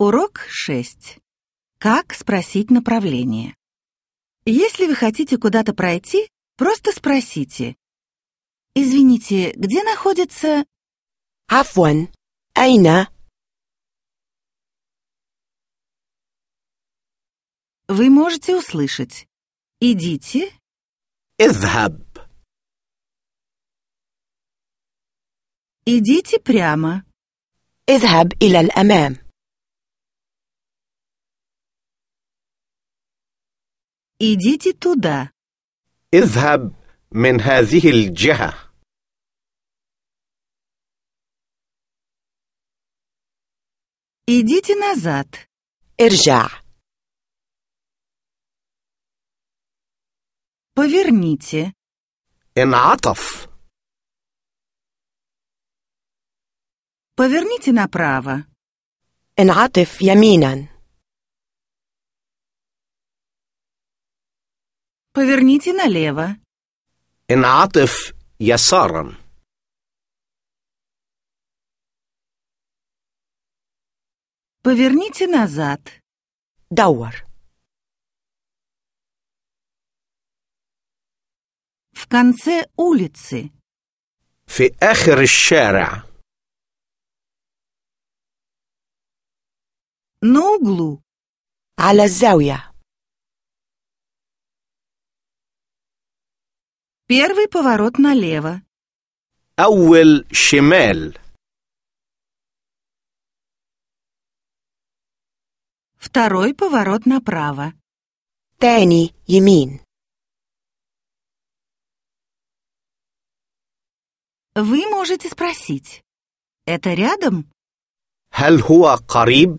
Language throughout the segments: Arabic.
Урок 6. Как спросить направление? Если вы хотите куда-то пройти, просто спросите. Извините, где находится... عفواً، أين؟ Вы можете услышать. Идите, اذهب. идите прямо. اذهب إلى الأمام. Идите туда. اذهب من هذه الجهة. Идите назад. ارجع. Поверните. انعطف. Поверните направо. انعطف يميناً. Поверните налево. انعطف يسارا. Поверните назад. دور. В конце улицы. في آخر الشارع. На углу. على الزاوية. Первый поворот налево. أول شمال. Второй поворот направо. تاني يمين. Вы можете спросить. Это рядом? هل هو قريب؟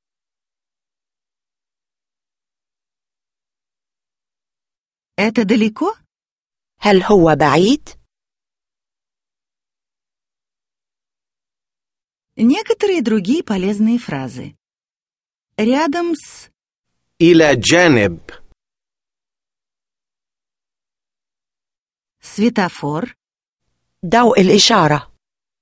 Это далеко? هل هو بعيد؟ Некоторые другие полезные фразы. Рядом с... إلى جانب. Светофор. ضوء الإشارة.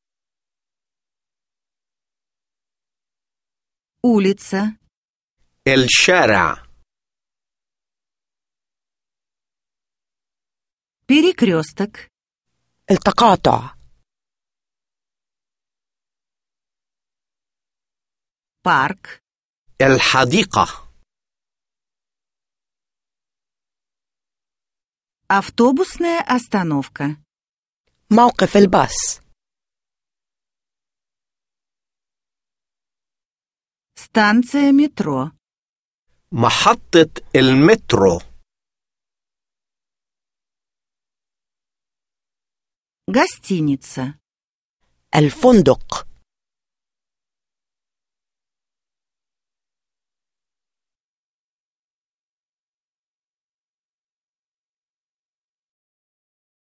Улица. الشارع. Перекресток. التقاطع. Парк. الحديقة. Автобусная остановка. موقف الباص. Станция метро. محطة المترو. Гостиница. الفندق.